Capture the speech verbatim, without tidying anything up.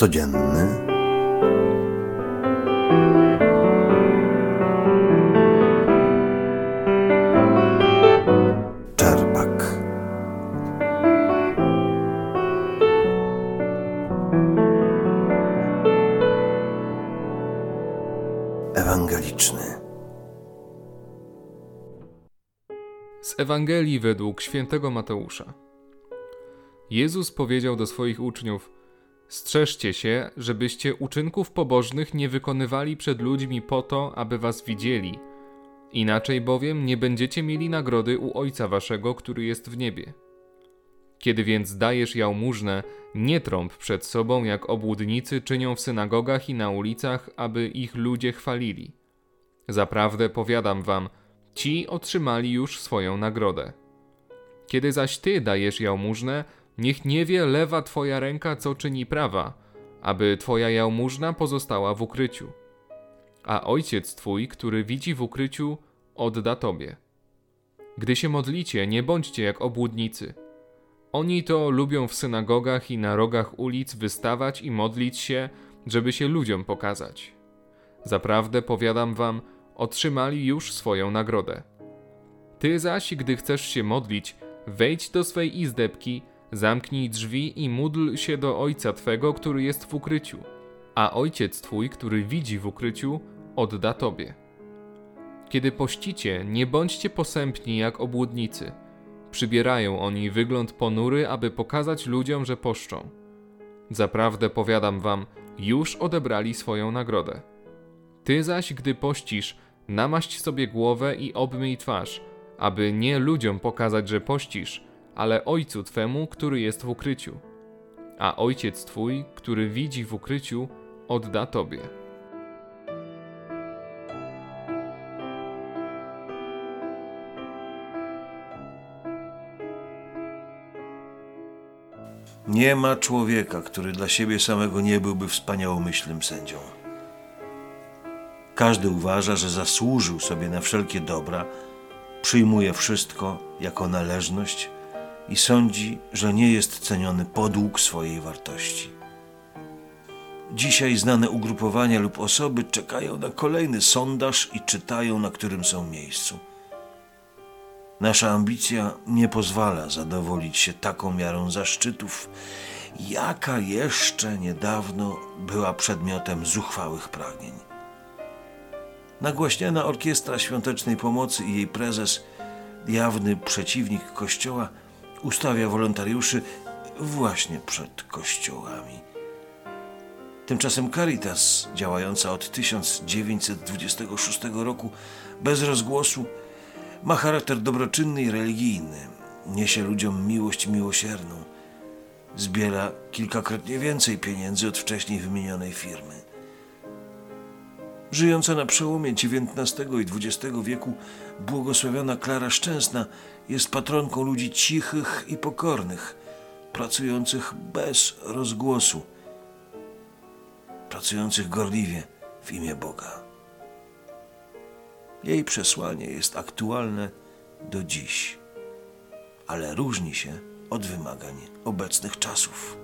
codzienny. Czerpak. Ewangeliczny. Z Ewangelii według świętego Mateusza. Jezus powiedział do swoich uczniów: strzeżcie się, żebyście uczynków pobożnych nie wykonywali przed ludźmi po to, aby was widzieli. Inaczej bowiem nie będziecie mieli nagrody u Ojca waszego, który jest w niebie. Kiedy więc dajesz jałmużnę, nie trąb przed sobą, jak obłudnicy czynią w synagogach i na ulicach, aby ich ludzie chwalili. Zaprawdę powiadam wam, ci otrzymali już swoją nagrodę. Kiedy zaś ty dajesz jałmużnę, niech nie wie lewa twoja ręka, co czyni prawa, aby twoja jałmużna pozostała w ukryciu. A Ojciec twój, który widzi w ukryciu, odda tobie. Gdy się modlicie, nie bądźcie jak obłudnicy. Oni to lubią w synagogach i na rogach ulic wystawać i modlić się, żeby się ludziom pokazać. Zaprawdę powiadam wam, otrzymali już swoją nagrodę. Ty zaś, gdy chcesz się modlić, wejdź do swej izdebki, zamknij drzwi i módl się do Ojca twego, który jest w ukryciu, a Ojciec twój, który widzi w ukryciu, odda tobie. Kiedy pościcie, nie bądźcie posępni jak obłudnicy. Przybierają oni wygląd ponury, aby pokazać ludziom, że poszczą. Zaprawdę powiadam wam, już odebrali swoją nagrodę. Ty zaś, gdy pościsz, namaść sobie głowę i obmyj twarz, aby nie ludziom pokazać, że pościsz, ale Ojcu twemu, który jest w ukryciu. A Ojciec twój, który widzi w ukryciu, odda tobie. Nie ma człowieka, który dla siebie samego nie byłby wspaniałomyślnym sędzią. Każdy uważa, że zasłużył sobie na wszelkie dobra, przyjmuje wszystko jako należność i sądzi, że nie jest ceniony podług swojej wartości. Dzisiaj znane ugrupowania lub osoby czekają na kolejny sondaż i czytają, na którym są miejscu. Nasza ambicja nie pozwala zadowolić się taką miarą zaszczytów, jaka jeszcze niedawno była przedmiotem zuchwałych pragnień. Nagłaśniana orkiestra świątecznej pomocy i jej prezes, jawny przeciwnik Kościoła, ustawia wolontariuszy właśnie przed kościołami. Tymczasem Caritas, działająca od tysiąc dziewięćset dwudziestego szóstego roku bez rozgłosu, ma charakter dobroczynny i religijny. Niesie ludziom miłość miłosierną. Zbiera kilkakrotnie więcej pieniędzy od wcześniej wymienionej firmy. Żyjąca na przełomie dziewiętnastego i dwudziestego wieku błogosławiona Klara Szczęsna jest patronką ludzi cichych i pokornych, pracujących bez rozgłosu, pracujących gorliwie w imię Boga. Jej przesłanie jest aktualne do dziś, ale różni się od wymagań obecnych czasów.